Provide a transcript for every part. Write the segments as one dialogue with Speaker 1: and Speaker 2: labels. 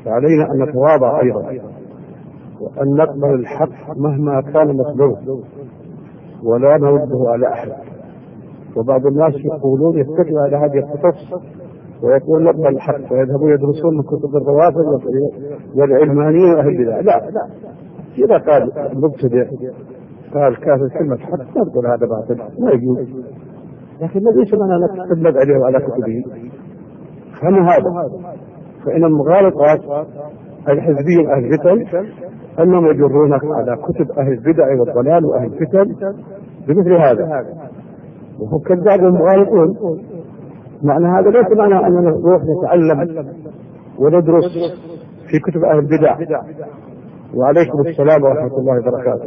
Speaker 1: فعلينا أن نتواضع أيضا، وأن نقبل الحق مهما كان مطلوب ولا نرده على أحد. وبعض الناس يقولون يتكلوا على هذه القصص ويقول نقبل الحق ويذهبون يدرسون من كتب الروافض والعلمانيين وأهل البدع. لا، إذا قال مبتدع قال كافر كلمة حق نقول هذا باطل ما يجوز، لكن ليس معنى نقبل عليه وعلى كتبه. فما هذا؟ فإن المغالطات الحزبية أهل الفتن أنهم يجرونك على كتب أهل البدع والضلال وأهل الفتن بمثل هذا، وهم كذاب ومغالطون. معنى هذا ليس معنى أننا نروح نتعلم وندرس في كتب أهل البدع. وعليكم السلام ورحمة الله وبركاته.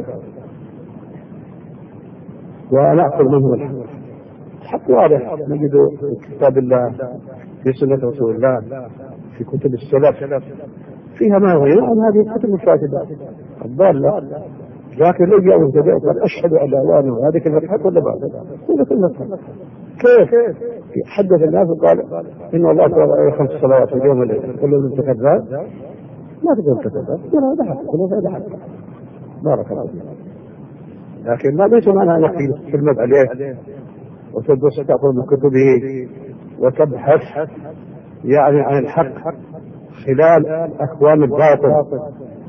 Speaker 1: ونأخذ منهم الحق واضح نجد في كتاب الله، في سنة رسول الله، في كتب السلف، فيها ما غير عن هذه الكتب الفاسدة الضالة. لكن لو جاء مبتدع قال أشهد أن لا إله إلا الله، هذه كلمة حق ولا باطل؟ كلمة حق. كيف حدث الناس وقال إن الله فرض عليه 5 صلوات في اليوم والليلة، كل من كذاب؟ ما تقول كذاب، هذا حق، هذا حق. بارك الله فيك. لكن ما ليس معنى أن تكلمت عليه وتدرس تأخذ من كتبه وتبحث يعني عن الحق خلال أكوان الباطل.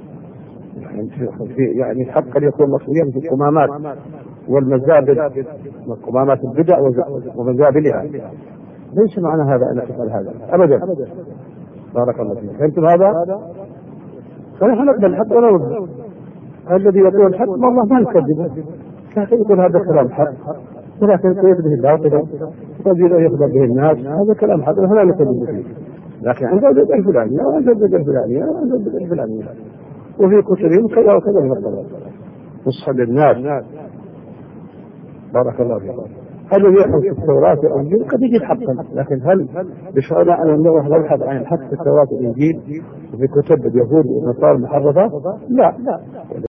Speaker 1: يعني الحق قد يكون مصريا في القمامات والمزابل وقمامات البدع ومزابلها. ليس معنى هذا أن تفعل هذا أبدا. بارك الله فيك. فهمتم هذا؟ فنحن نقبل الحق ونرد. الذي يقول الحق والله ما نكذبه، لكن يقول هذا كلام حق، ولكن يقول به الباطل وقد يخبر به الناس، هذا كلام حق فلا نكذب فيه. لكن عند البدع الفلانية وعند البدع الفلانية وعند البدع الفلانية، وفي كتبهم كذا وكذا من الضلال نصح للناس. بارك الله فيك. هل يحكم في التوراة والإنجيل؟ قد يجد حقا، لكن هل بشرعنا أن نروح نبحث عن الحق في التوراة والإنجيل وفي كتب اليهود والنصارى المحرفة؟ لا.